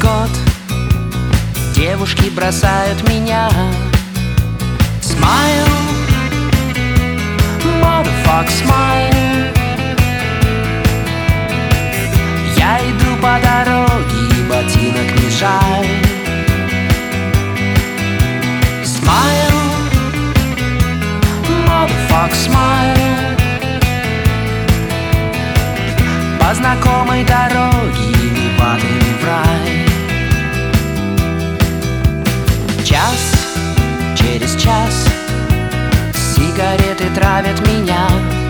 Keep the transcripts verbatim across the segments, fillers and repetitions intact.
год девушки бросают меня. Smile, motherfuck, smile. Я иду по дороге, и ботинок не жаль. Smile, motherfuck, smile. По знакомой дороге не падаем в рай. Час, через час сигареты травят меня.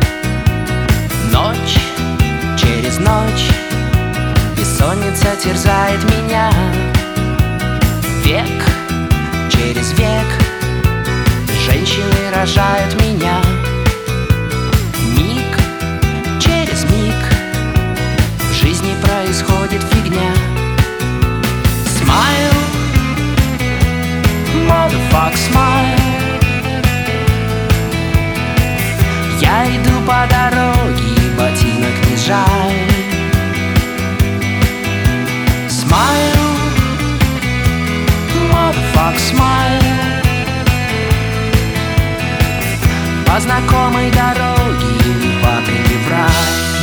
Ночь, через ночь бессонница терзает меня. Век, через век женщины рожают меня. Миг, через миг в жизни происходит фигня. Smile, motherfuck, smile. Я иду по дороге, и ботинок не жаль. Smile, motherfuck, smile. По знакомой дороге не падай в рай.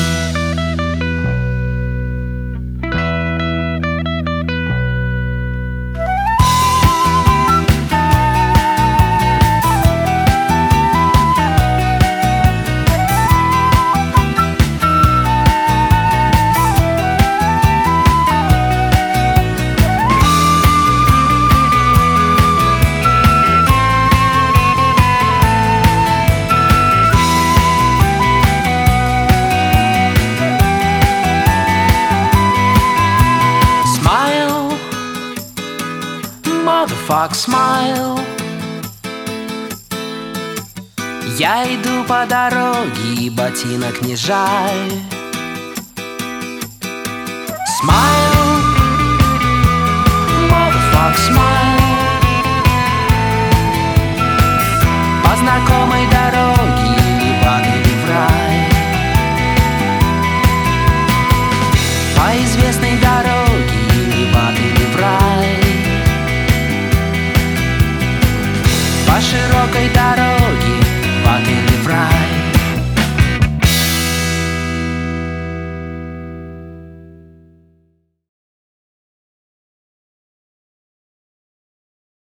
Motherfuck, smile. Я иду по дороге, и ботинок не жаль. Smile.